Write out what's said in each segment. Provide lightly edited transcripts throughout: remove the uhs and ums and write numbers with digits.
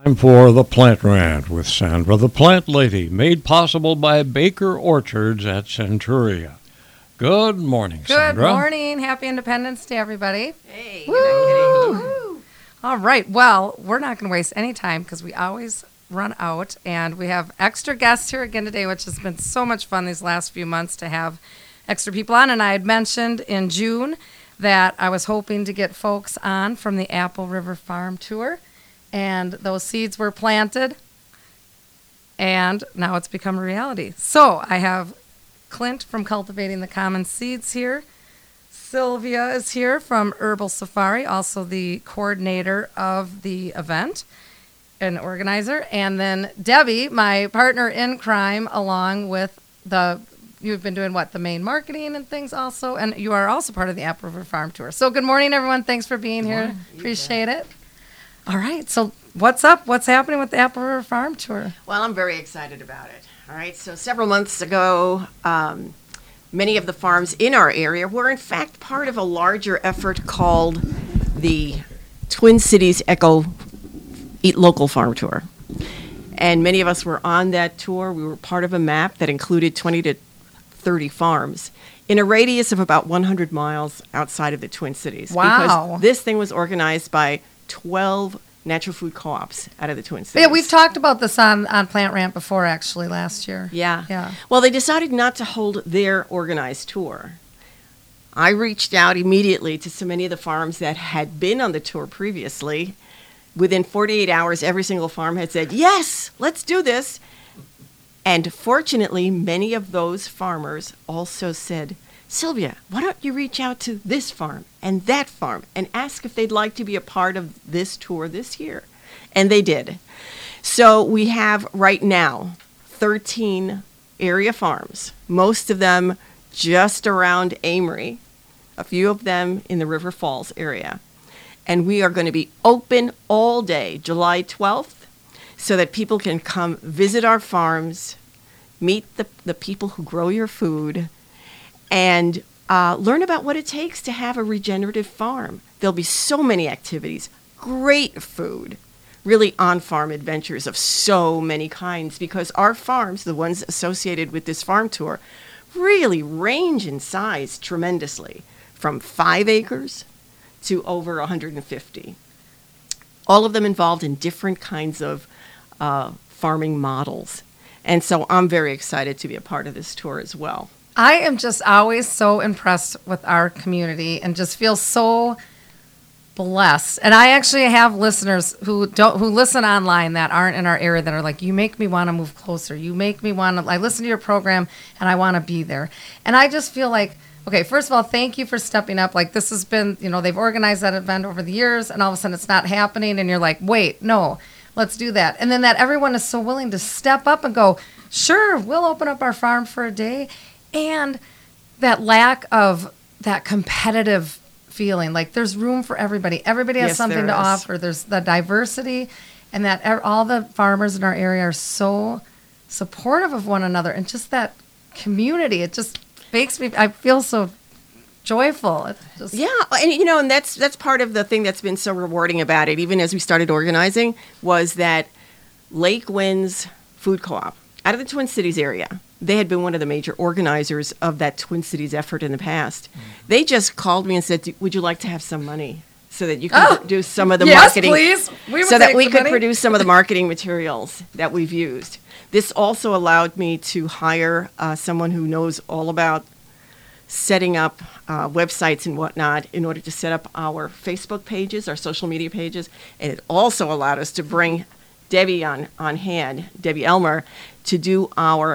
Time for the Plant Rant with Sandra the Plant Lady, made possible by Baker Orchards at Centuria. Good morning, Sandra. Good morning. Happy Independence Day, everybody. Hey, Woo! you're not kidding. All right. Well, we're not going to waste any time because we always run out. And we have extra guests here again today, which has been so much fun these last few months to have extra people on. And I had mentioned in June that I was hoping to get folks on from the Apple River Farm Tour. And those seeds were planted. And now it's become a reality. So I have Clint from Cultivating the Common Seeds here. Sylvia is here from Herbal Safari, also the coordinator of the event and organizer. And then Debbie, my partner in crime, along with you've been doing the main marketing and things also. And you are also part of the Apple River Farm Tour. So good morning, everyone. Thanks for being here. Appreciate it. All right. So what's up? What's happening with the Apple River Farm Tour? Well, I'm very excited about it. All right. So several months ago, many of the farms in our area were in fact part of a larger effort called the Twin Cities Eco Eat Local Farm Tour. And many of us were on that tour. We were part of a map that included 20 to 30 farms in a radius of about 100 miles outside of the Twin Cities. Wow. Because this thing was organized by 12 natural food co-ops out of the Twin Cities. Yeah, we've talked about this on Plant Rant before, actually, last year. Yeah. Well, they decided not to hold their organized tour. I reached out immediately to so many of the farms that had been on the tour previously. Within 48 hours, every single farm had said, yes, let's do this. And fortunately, many of those farmers also said, Sylvia, why don't you reach out to this farm and that farm and ask if they'd like to be a part of this tour this year? And they did. So we have right now 13 area farms, most of them just around Amory, a few of them in the River Falls area. And we are going to be open all day, July 12th, so that people can come visit our farms, meet the people who grow your food, and learn about what it takes to have a regenerative farm. There'll be so many activities, great food, really on-farm adventures of so many kinds, because our farms, the ones associated with this farm tour, really range in size tremendously, from 5 acres to over 150. All of them involved in different kinds of farming models. And so I'm very excited to be a part of this tour as well. I am just always so impressed with our community and just feel so blessed. And I actually have listeners who listen online that aren't in our area that are like, you make me want to move closer. You make me want to, I listen to your program and I want to be there. And I just feel like, okay, first of all, thank you for stepping up. Like this has been, they've organized that event over the years and all of a sudden it's not happening and you're like, wait, no, let's do that. And then that everyone is so willing to step up and go, sure, we'll open up our farm for a day. And that lack of that competitive feeling, like there's room for everybody. Everybody has something to offer. There's the diversity, and that all the farmers in our area are so supportive of one another. And just that community, it just makes me, I feel so joyful. It's just, yeah, and that's part of the thing that's been so rewarding about it, even as we started organizing, was that Lake Winds Food Co-op out of the Twin Cities area. They had been one of the major organizers of that Twin Cities effort in the past. They just called me and said, would you like to have some money so that you can do some of the marketing? Yes, please. So that we could produce some of the marketing materials that we've used. This also allowed me to hire someone who knows all about setting up websites and whatnot in order to set up our Facebook pages, our social media pages. And it also allowed us to bring Debbie on hand, Debbie Elmer, to do our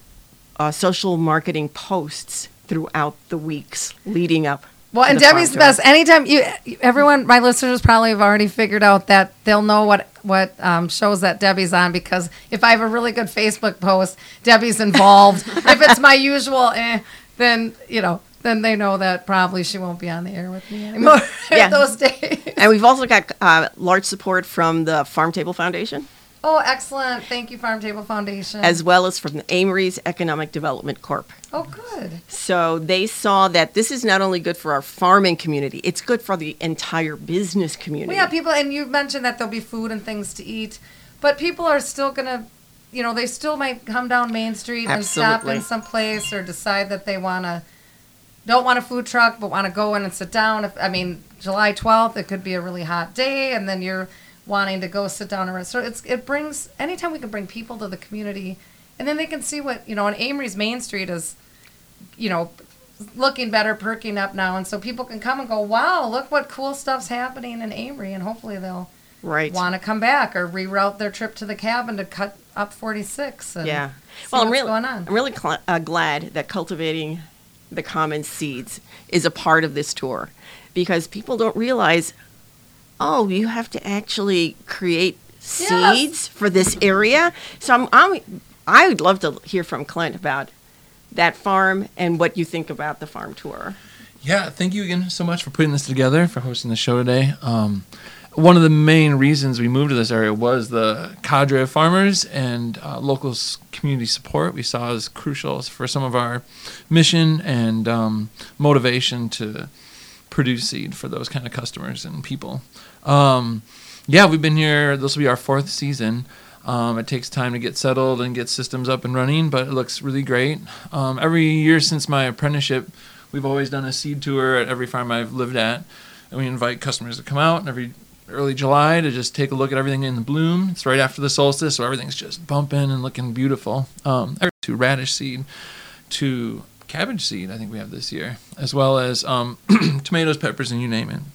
social marketing posts throughout the weeks leading up. Well, and Debbie's the best. Anytime everyone, my listeners probably have already figured out that they'll know what shows that Debbie's on, because if I have a really good Facebook post, Debbie's involved. If it's my usual, then they know that probably she won't be on the air with me anymore those days. And we've also got large support from the Farm Table Foundation. Oh, excellent. Thank you, Farm Table Foundation. as well as from the Amory's Economic Development Corp. Oh, good. So they saw that this is not only good for our farming community, it's good for the entire business community. Well, yeah, people, and you mentioned that there'll be food and things to eat, but people are still going to, they still might come down Main Street and stop Absolutely. in some place or decide that they don't want a food truck, but want to go in and sit down. July 12th, it could be a really hot day, and then you're wanting to go sit down and rest. So it brings, anytime we can bring people to the community, and then they can see what, and Amory's Main Street is, looking better, perking up now, and so people can come and go, wow, look what cool stuff's happening in Amory, and hopefully they'll Right. want to come back or reroute their trip to the cabin to cut up 46 and Yeah. see Well, what's going on. I'm really glad that cultivating the common seeds is a part of this tour, because people don't realize, you have to actually create seeds for this area. So I would love to hear from Clint about that farm and what you think about the farm tour. Yeah, thank you again so much for putting this together, for hosting the show today. One of the main reasons we moved to this area was the cadre of farmers and local community support we saw as crucial for some of our mission and motivation to produce seed for those kind of customers and people. We've been here. This will be our 4th season. It takes time to get settled and get systems up and running, but it looks really great. Every year since my apprenticeship, we've always done a seed tour at every farm I've lived at, and we invite customers to come out and every early July to just take a look at everything in the bloom. It's right after the solstice, so everything's just bumping and looking beautiful. To radish seed, to cabbage seed, I think we have this year, as well as tomatoes, peppers, and you name it.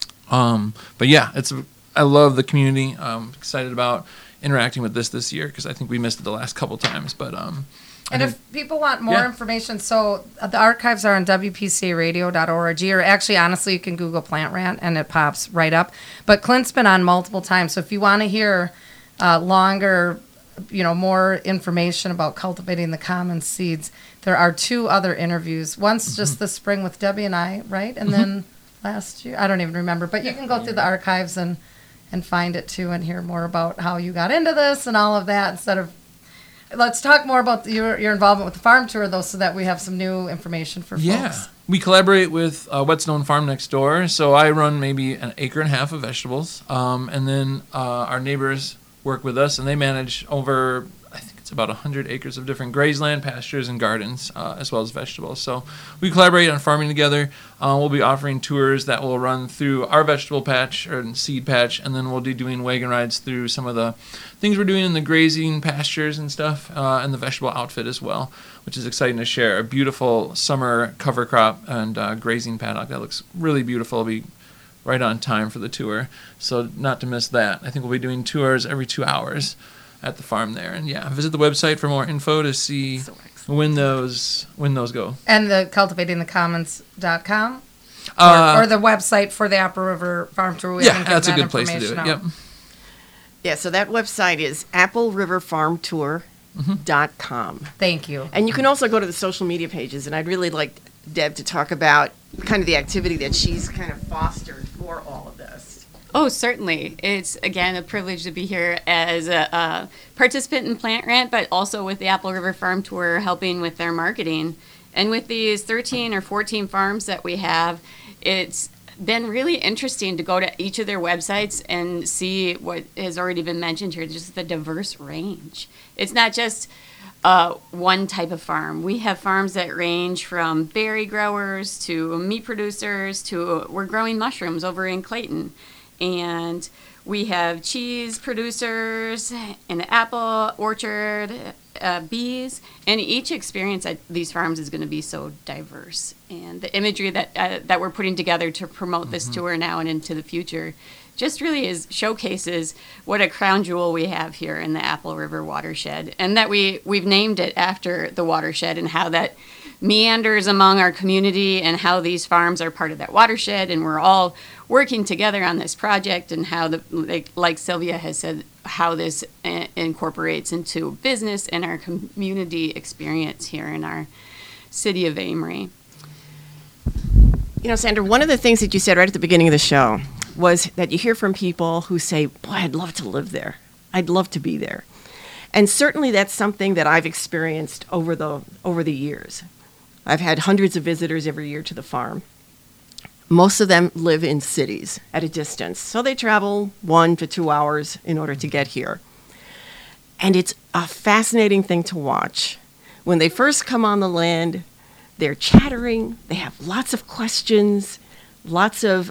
I love the community. I'm excited about interacting with this year because I think we missed it the last couple times. But and if people want more information, so the archives are on WPCAradio.org, or actually, honestly, you can Google Plant Rant and it pops right up. But Clint's been on multiple times, so if you want to hear longer, more information about cultivating the common seeds, there are 2 other interviews. One's just this spring with Debbie and I, right? And then last year, I don't even remember, but you can go through the archives and find it too and hear more about how you got into this and all of that instead of. Let's talk more about your involvement with the farm tour, though, so that we have some new information for folks. We collaborate with Whetstone Farm next door. So I run maybe an acre and a half of vegetables. And then our neighbors work with us, and they manage over, I think it's about 100 acres of different grazeland, pastures, and gardens, as well as vegetables. So we collaborate on farming together. We'll be offering tours that will run through our vegetable patch or seed patch, and then we'll be doing wagon rides through some of the things we're doing in the grazing pastures and stuff, and the vegetable outfit as well, which is exciting to share. A beautiful summer cover crop and grazing paddock that looks really beautiful. It'll be right on time for the tour, so not to miss that. I think we'll be doing tours every 2 hours at the farm there. And visit the website for more info to see when those go. And the cultivatingthecommons.com or the website for the Apple River Farm Tour. That's a good place to do it. Yep. Yeah, so that website is appleriverfarmtour.com. Thank you. And you can also go to the social media pages, and I'd really like Deb to talk about kind of the activity that she's kind of fostered for all of this. Oh, certainly. It's, again, a privilege to be here as a participant in Plant Rant, but also with the Apple River Farm Tour helping with their marketing. And with these 13 or 14 farms that we have, it's been really interesting to go to each of their websites and see what has already been mentioned here, just the diverse range. It's not just one type of farm. We have farms that range from berry growers to meat producers to we're growing mushrooms over in Clayton. And we have cheese producers, an apple orchard, bees, and each experience at these farms is going to be so diverse. And the imagery that we're putting together to promote this tour now and into the future just really showcases what a crown jewel we have here in the Apple River watershed, and that we've named it after the watershed and how that meanders among our community and how these farms are part of that watershed, and we're all working together on this project, and how like Sylvia has said, how this incorporates into business and our community experience here in our city of Amory. You know, Sandra, one of the things that you said right at the beginning of the show was that you hear from people who say, boy, I'd love to live there. I'd love to be there. And certainly that's something that I've experienced over the years. I've had hundreds of visitors every year to the farm. Most of them live in cities at a distance, so they travel 1 to 2 hours in order to get here. And it's a fascinating thing to watch. When they first come on the land, they're chattering, they have lots of questions, lots of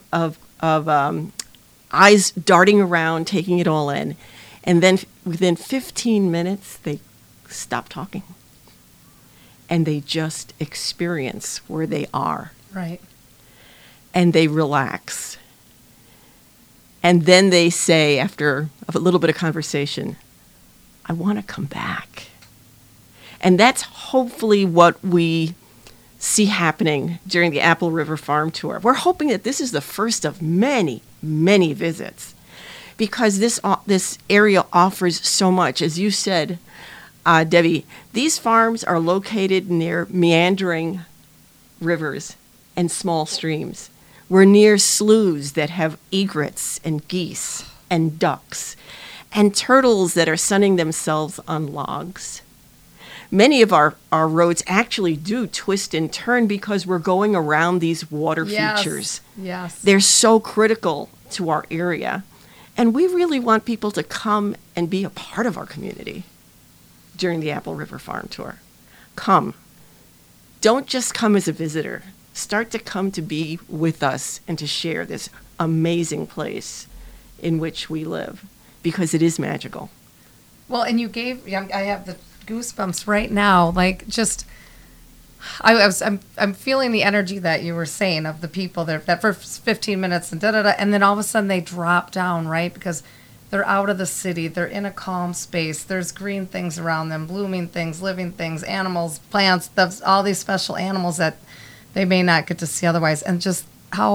eyes darting around, taking it all in. And then within 15 minutes, they stop talking. And they just experience where they are. Right. And they relax. And then they say, after a little bit of conversation, I want to come back. And that's hopefully what we see happening during the Apple River Farm Tour. We're hoping that this is the first of many, many visits, because this area offers so much. As you said, Debbie, these farms are located near meandering rivers and small streams. We're near sloughs that have egrets and geese and ducks and turtles that are sunning themselves on logs. Many of our roads actually do twist and turn because we're going around these water features. Yes. They're so critical to our area. And we really want people to come and be a part of our community during the Apple River Farm Tour. Come. Don't just come as a visitor. Start to come to be with us and to share this amazing place in which we live, because it is magical. Well, and you gave, I have the goosebumps right now. Like, just, I'm feeling the energy that you were saying of the people that first 15 minutes and and then all of a sudden they drop down, right? Because they're out of the city, they're in a calm space, there's green things around them, blooming things, living things, animals, plants, all these special animals that they may not get to see otherwise. And just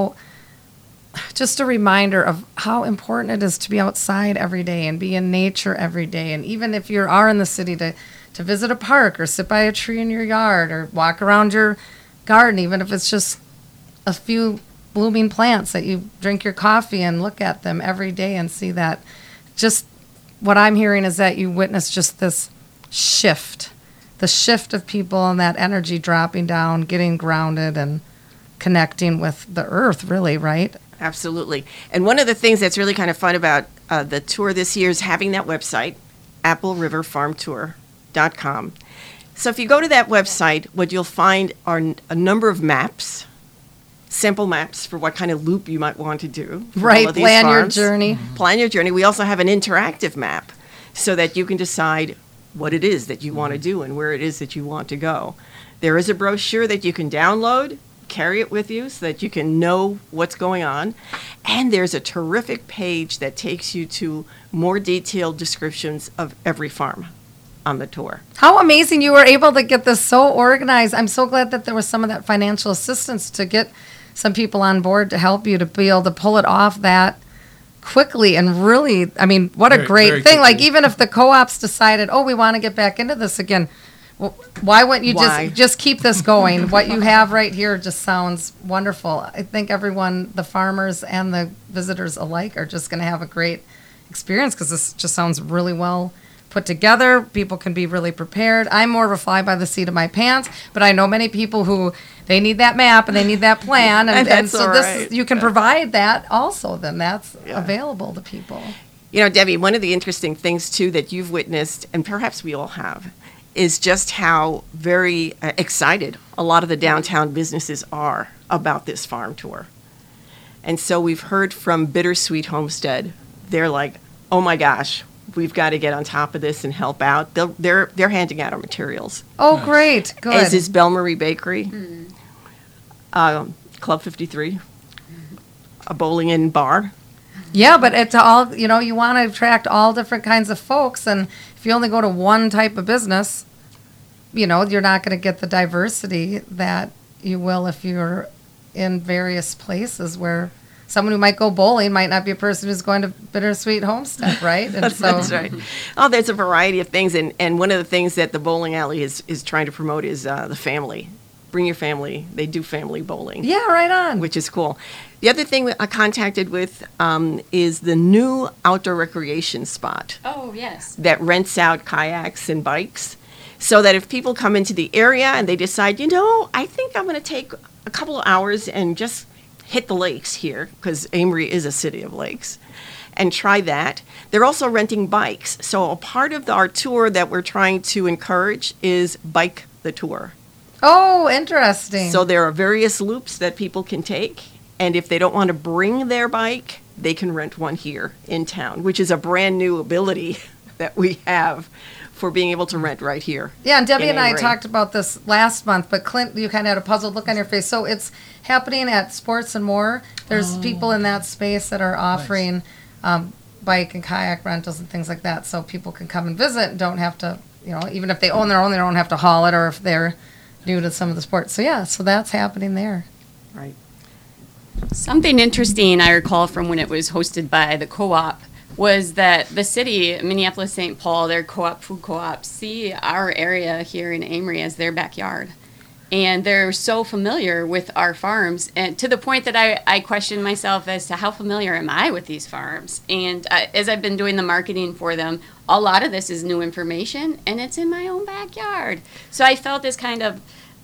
a reminder of how important it is to be outside every day and be in nature every day. And even if you are in the city, to visit a park or sit by a tree in your yard or walk around your garden, even if it's just a few blooming plants that you drink your coffee and look at them every day and see that. Just what I'm hearing is that you witness just this shift, the shift of people and that energy dropping down, getting grounded and connecting with the earth, really, right? Absolutely. And one of the things that's really kind of fun about the tour this year is having that website, appleriverfarmtour.com. So if you go to that website, what you'll find are a number of maps, simple maps for what kind of loop you might want to do. Right, plan your farms. journey. Plan your journey. We also have an interactive map so that you can decide what it is that you want to do and where it is that you want to go. There is a brochure that you can download, carry it with you so that you can know what's going on. And there's a terrific page that takes you to more detailed descriptions of every farm on the tour. How amazing you were able to get this so organized. I'm so glad that there was some of that financial assistance to get some people on board to help you to be able to pull it off that quickly. And really, I mean, what a great thing. Like, even if the co-ops decided, we want to get back into this again, well, why wouldn't you just keep this going? What you have right here just sounds wonderful. I think everyone, the farmers and the visitors alike, are just going to have a great experience because this just sounds really well put together. People can be really prepared. I'm more of a fly by the seat of my pants, but I know many people who they need that map and they need that plan, and so you can provide that also. Then that's available to people. You know, Debbie, one of the interesting things too that you've witnessed, and perhaps we all have, is just how very excited a lot of the downtown businesses are about this farm tour. And so we've heard from Bittersweet Homestead. They're like, oh my gosh, we've got to get on top of this and help out. They're handing out our materials. Oh, nice. Great. Good. As is Belle Marie Bakery, Club 53, a bowling and bar. Yeah, but it's all, you want to attract all different kinds of folks. And if you only go to one type of business, you're not going to get the diversity that you will if you're in various places where someone who might go bowling might not be a person who's going to Bittersweet Homestead, right? And That's right. Oh, there's a variety of things. And one of the things that the bowling alley is trying to promote is the family bring your family. They do family bowling. Yeah, right on. Which is cool. The other thing I contacted with is the new outdoor recreation spot Oh, yes. that rents out kayaks and bikes, so that if people come into the area and they decide, I think I'm going to take a couple of hours and just hit the lakes here, because Amory is a city of lakes, and try that. They're also renting bikes. So a part of our tour that we're trying to encourage is Bike the Tour. Oh, interesting. So there are various loops that people can take. And if they don't want to bring their bike, they can rent one here in town, which is a brand new ability that we have for being able to rent right here. Yeah, and Debbie in and I Amory. talked about this last month, but Clint, you kind of had a puzzled look on your face. So it's happening at Sports and More. There's people in that space that are offering bike and kayak rentals and things like that, so people can come and visit and don't have to, even if they own their own, they don't have to haul it, or if they're new to some of the sports. So yeah, so that's happening there. Right. Something interesting I recall from when it was hosted by the co-op was that the city, Minneapolis-St. Paul, their co-op, food co-op, see our area here in Amory as their backyard. And they're so familiar with our farms, and to the point that I question myself as to how familiar am I with these farms. And as I've been doing the marketing for them, a lot of this is new information, and it's in my own backyard. So I felt this kind of,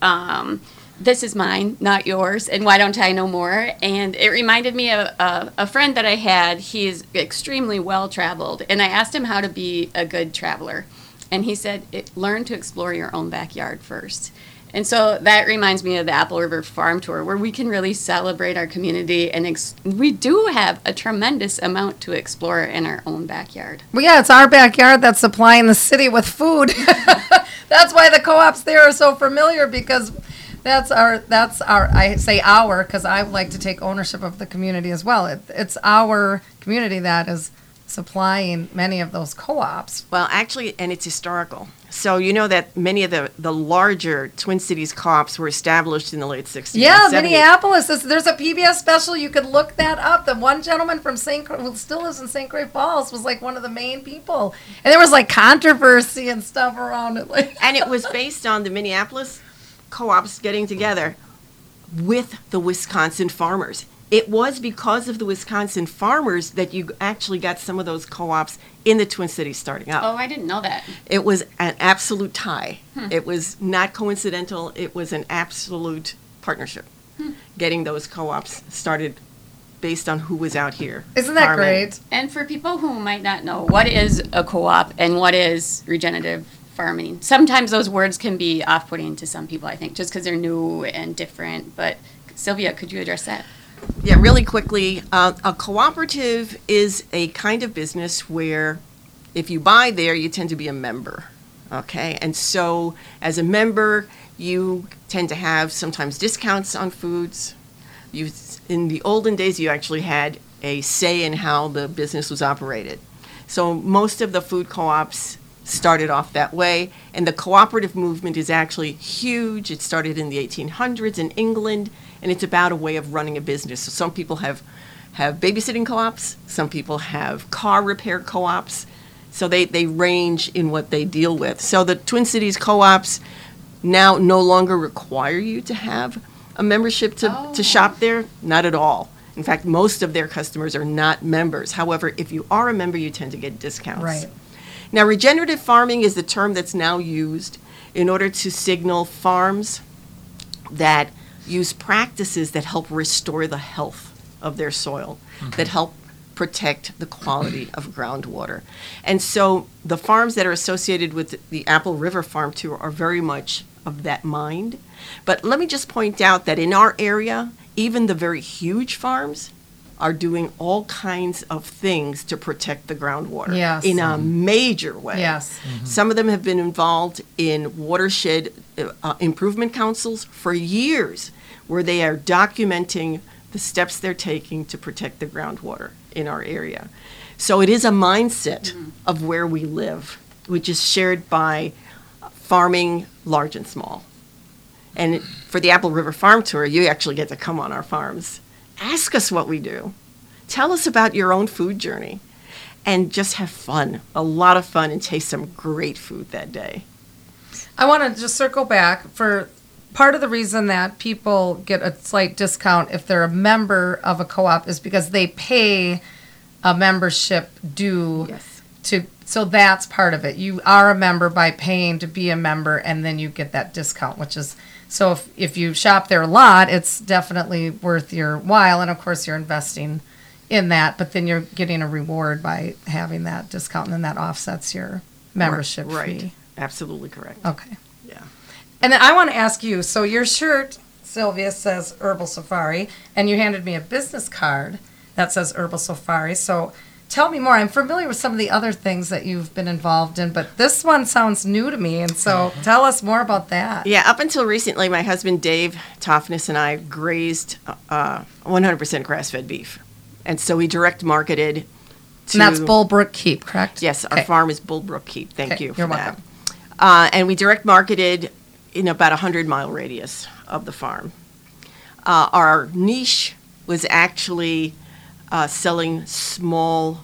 this is mine, not yours, and why don't I know more? And it reminded me of a friend that I had. He is extremely well-traveled, and I asked him how to be a good traveler. And he said, learn to explore your own backyard first. And so that reminds me of the Apple River Farm Tour, where we can really celebrate our community, and we do have a tremendous amount to explore in our own backyard. Well, yeah, it's our backyard that's supplying the city with food. That's why the co-ops there are so familiar, because that's our, I say our, because I like to take ownership of the community as well. It's our community that is supplying many of those co-ops. Well, actually, and it's historical. So you know that many of the larger Twin Cities co-ops were established in the late 60s Yeah, and 70s. Minneapolis. There's a PBS special. You could look that up. The one gentleman from who still lives in St. Croix Falls was like one of the main people. And there was like controversy and stuff around it. And it was based on the Minneapolis co-ops getting together with the Wisconsin farmers. It was because of the Wisconsin farmers that you actually got some of those co-ops in the Twin Cities starting up. Oh, I didn't know that. It was an absolute tie. It was not coincidental. It was an absolute partnership. Getting those co-ops started based on who was out here. Isn't that farming. great? And for people who might not know, what is a co-op and what is regenerative farming? Sometimes those words can be off-putting to some people, I think, just because they're new and different. But Sylvia, could you address that? Yeah, really quickly, a cooperative is a kind of business where if you buy there, you tend to be a member, okay? And so as a member, you tend to have sometimes discounts on foods. In the olden days, you actually had a say in how the business was operated. So most of the food co-ops started off that way, and the cooperative movement is actually huge. It started in the 1800s in England, and it's about a way of running a business. So some people have babysitting co-ops, some people have car repair co-ops, so they range in what they deal with. So the Twin Cities co-ops now no longer require you to have a membership to shop there, not at all. In fact, most of their customers are not members. However, if you are a member, you tend to get discounts. Right. Now, regenerative farming is the term that's now used in order to signal farms that use practices that help restore the health of their soil, that help protect the quality of groundwater. And so the farms that are associated with the Apple River Farm Tour are very much of that mind. But let me just point out that in our area, even the very huge farms are doing all kinds of things to protect the groundwater in a major way. Yes. Some of them have been involved in watershed improvement councils for years, where they are documenting the steps they're taking to protect the groundwater in our area. So it is a mindset of where we live, which is shared by farming large and small. And for the Apple River Farm Tour, you actually get to come on our farms. Ask us what we do. Tell us about your own food journey. And just have fun, a lot of fun, and taste some great food that day. I want to just circle back for part of the reason that people get a slight discount if they're a member of a co-op is because they pay a membership due Yes. so that's part of it. You are a member by paying to be a member, and then you get that discount, which is, so if you shop there a lot, it's definitely worth your while, and of course you're investing in that, but then you're getting a reward by having that discount, and then that offsets your membership Right. fee. Absolutely correct. Okay. Yeah. And then I want to ask you, so your shirt, Sylvia, says Herbal Safari, and you handed me a business card that says Herbal Safari. So tell me more. I'm familiar with some of the other things that you've been involved in, but this one sounds new to me, and so tell us more about that. Yeah, up until recently, my husband Dave Toffness and I grazed 100% grass-fed beef. And so we direct marketed to... And that's Bullbrook Keep, correct? Yes, our Okay. farm is Bullbrook Keep. Thank Okay, you for you're that. welcome. And we direct marketed in about a 100-mile radius of the farm. Our niche was actually selling small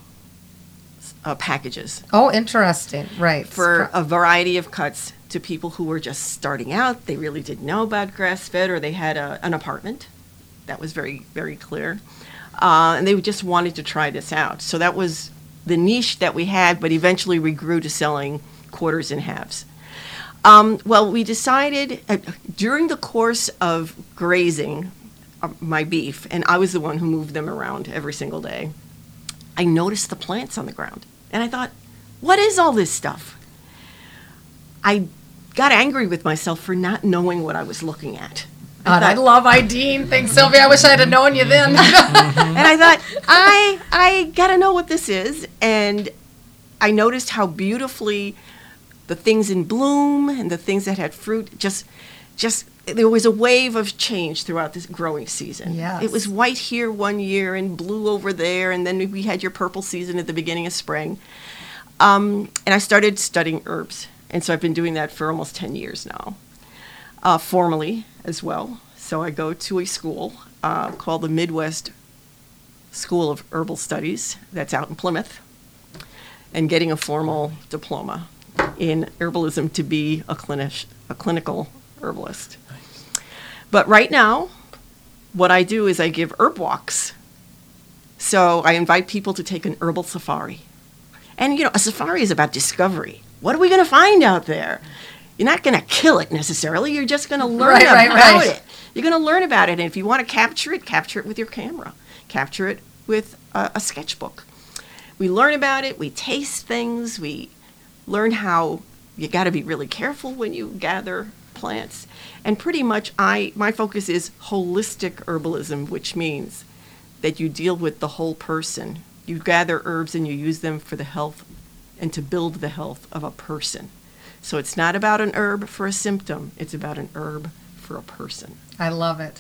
packages Oh, interesting. Right. for a variety of cuts to people who were just starting out. They really didn't know about grass-fed, or they had an apartment. That was very, very clear. And they just wanted to try this out. So that was the niche that we had, but eventually we grew to selling quarters and halves. Well, we decided during the course of grazing my beef, and I was the one who moved them around every single day, I noticed the plants on the ground. And I thought, what is all this stuff? I got angry with myself for not knowing what I was looking at. God, I love IDing things, Sylvia. I wish I'd have known you then. And I thought, I gotta know what this is. And I noticed how beautifully the things in bloom and the things that had fruit, just there was a wave of change throughout this growing season. Yes. It was white here one year and blue over there, and then we had your purple season at the beginning of spring. And I started studying herbs. And so I've been doing that for almost 10 years now, formally as well. So I go to a school called the Midwest School of Herbal Studies that's out in Plymouth, and getting a formal diploma in herbalism to be a clinical herbalist. But right now, what I do is I give herb walks. So I invite people to take an herbal safari. And, a safari is about discovery. What are we going to find out there? You're not going to kill it necessarily. You're just going to learn about it. You're going to learn about it. And if you want to capture it with your camera. Capture it with a sketchbook. We learn about it. We taste things. We learn how you got to be really careful when you gather plants. And pretty much my focus is holistic herbalism, which means that you deal with the whole person. You gather herbs and you use them for the health and to build the health of a person. So it's not about an herb for a symptom. It's about an herb for a person. I love it.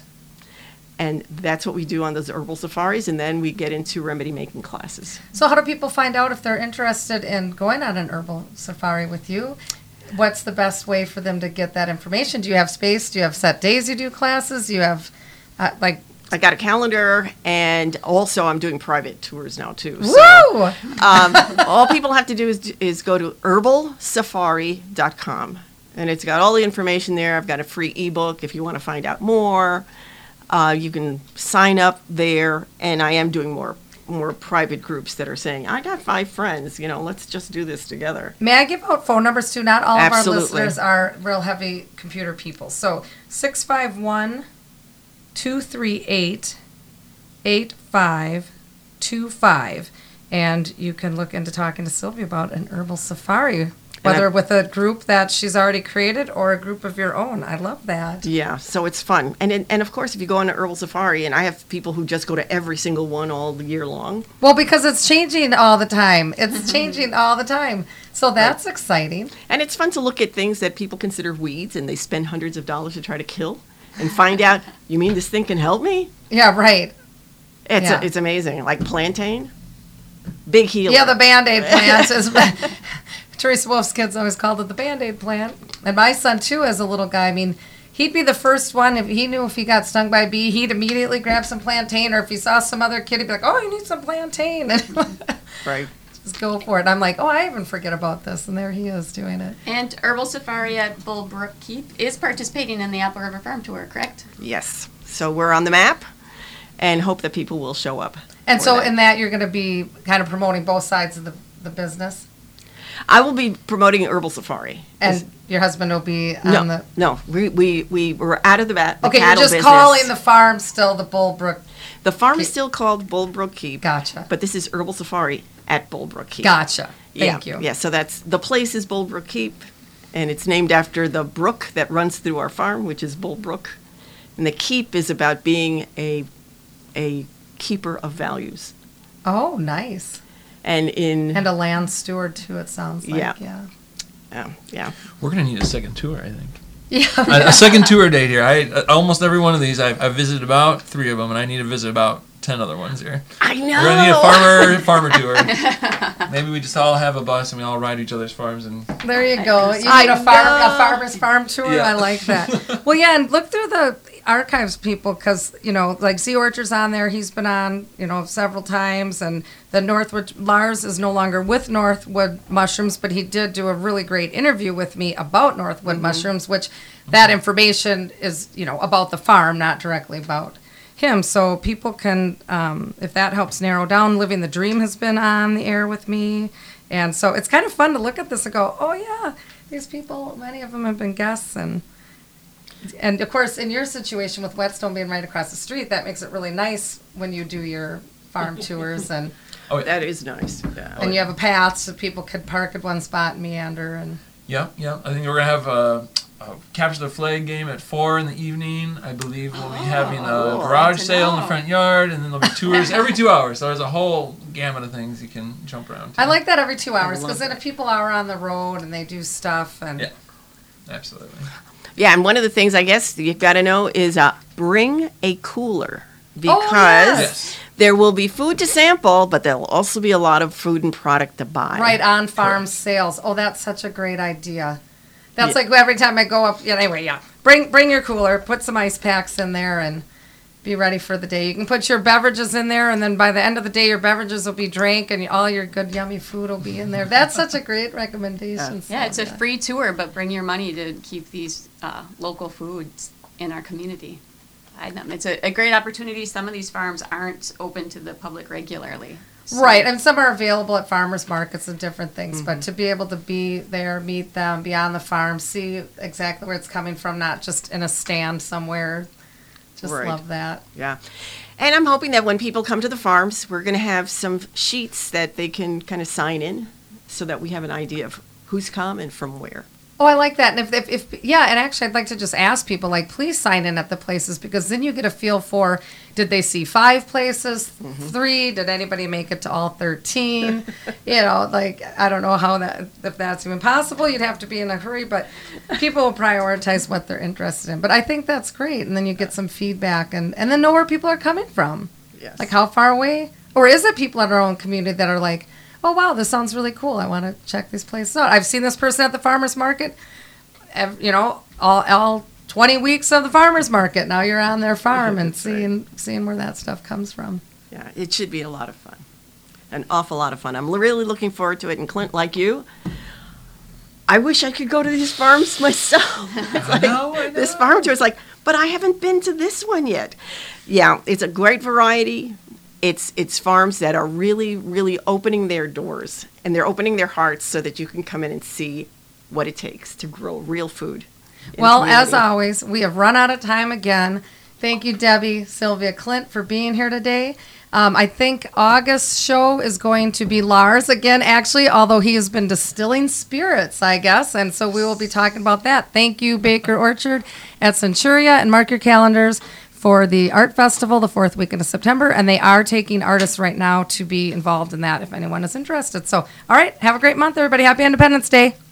And that's what we do on those herbal safaris, and then we get into remedy making classes. So how do people find out if they're interested in going on an herbal safari with you? What's the best way for them to get that information? Do you have space? Do you have set days you do classes? Do you have, I got a calendar, and also I'm doing private tours now, too. Woo! All people have to do is go to herbalsafari.com, and it's got all the information there. I've got a free ebook if you want to find out more. You can sign up there, and I am doing more private groups that are saying, I got 5 friends, let's just do this together. May I give out phone numbers too? Not all Absolutely. of our listeners are real heavy computer people. So 651-238-8525. And you can look into talking to Sylvia about an herbal safari, whether with a group that she's already created or a group of your own. I love that. Yeah, so it's fun. And of course, if you go on an herbal safari, and I have people who just go to every single one all year long. Well, because it's changing all the time. It's changing all the time. So that's exciting. And it's fun to look at things that people consider weeds, and they spend hundreds of dollars to try to kill, and find out, you mean this thing can help me? Yeah, right. It's amazing. Like plantain, big healer. Yeah, the Band-Aid plant is... Teresa Wolf's kids always called it the Band-Aid plant. And my son, too, as a little guy, I mean, he'd be the first one. If he knew if he got stung by a bee, he'd immediately grab some plantain. Or if he saw some other kid, he'd be like, oh, you need some plantain. Right. Just go for it. I'm like, oh, I even forget about this, and there he is doing it. And Herbal Safari at Bullbrook Keep is participating in the Apple River Farm Tour, correct? Yes. So we're on the map and hope that people will show up. And for so that. in that, you're going to be kind of promoting both sides of the business, I will be promoting Herbal Safari. and your husband will be on the. No, we were out of the Okay, you're cattle just business. calling the farm still the Bullbrook. The farm is Keep. still called Bullbrook Keep. Gotcha. But this is Herbal Safari at Bullbrook Keep. Gotcha. Thank Yeah, you. Yeah, so that's the place is Bullbrook Keep, and it's named after the brook that runs through our farm, which is Bullbrook. And the keep is about being a keeper of values. Oh, nice. And And a land steward too. It sounds like. Yeah. Yeah. We're gonna need a second tour, I think. Yeah. A second tour date here. Almost every one of these I've visited about 3 of them, and I need to visit about 10 other ones here. I know. We're gonna need a farmer tour. Maybe we just all have a bus and we all ride each other's farms and. There you go. You I need a know. farmer's farm tour. Yeah. I like that. Well, yeah, and look through the archives, people, because like Sea Orchard's on there. He's been on several times, and the Northwood Lars is no longer with Northwood Mushrooms, but he did do a really great interview with me about Northwood Mushrooms, which that information is about the farm, not directly about him. So people can, if that helps narrow down. Living the Dream has been on the air with me. And so it's kind of fun to look at this and go, oh, yeah, these people, many of them have been guests. And of course, in your situation with Whetstone being right across the street, that makes it really nice when you do your farm tours. And That is nice. Yeah. you have a path so people could park at one spot and meander. And Yeah. I think we're gonna have a capture the flag game at 4 in the evening. I believe we'll be having a garage to sale in the know. front yard, and then there'll be tours every 2 hours. So there's a whole gamut of things you can jump around to. I like that every 2 hours, love because then that. if people are on the road and they do stuff. And Yeah. Absolutely. Yeah, and one of the things I guess you've got to know is bring a cooler, because Yes. there will be food to sample, but there'll also be a lot of food and product to buy. Right, on farm sales. Oh, that's such a great idea. That's Yeah. like every time I go up. Anyway, yeah. Bring your cooler, put some ice packs in there, and be ready for the day. You can put your beverages in there, and then by the end of the day, your beverages will be drank, and all your good, yummy food will be in there. That's such a great recommendation. Yeah, it's a Sylvia. free tour, but bring your money to keep these local foods in our community. It's a great opportunity. Some of these farms aren't open to the public regularly. So- Right, and some are available at farmers markets and different things, but to be able to be there, meet them, be on the farm, see exactly where it's coming from, not just in a stand somewhere. Just Right. love that. Yeah. And I'm hoping that when people come to the farms, we're going to have some sheets that they can kind of sign in so that we have an idea of who's come and from where. Oh, I like that. And if yeah, and actually I'd like to just ask people, like, please sign in at the places, because then you get a feel for, did they see 5 places, 3, did anybody make it to all 13? Like, I don't know if that's even possible. You'd have to be in a hurry, but people will prioritize what they're interested in. But I think that's great. And then you get some feedback and then know where people are coming from. Yes. Like, how far away? Or is it people in our own community that are like, oh, wow, this sounds really cool. I want to check these places out. I've seen this person at the farmer's market, all 20 weeks of the farmer's market. Now you're on their farm and That's right. seeing where that stuff comes from. Yeah, it should be a lot of fun. An awful lot of fun. I'm really looking forward to it. And Clint, like you, I wish I could go to these farms myself. It's like, I this know. farm tour is like, but I haven't been to this one yet. Yeah, it's a great variety. It's farms that are really, really opening their doors, and they're opening their hearts so that you can come in and see what it takes to grow real food. in a Well, as community. always, we have run out of time again. Thank you, Debbie, Sylvia, Clint, for being here today. I think August's show is going to be Lars again, actually, although he has been distilling spirits, I guess. And so we will be talking about that. Thank you, Baker Orchard at Centuria. And mark your calendars for the art festival the 4th weekend of September. And they are taking artists right now to be involved in that if anyone is interested. So, all right, have a great month, everybody. Happy Independence Day.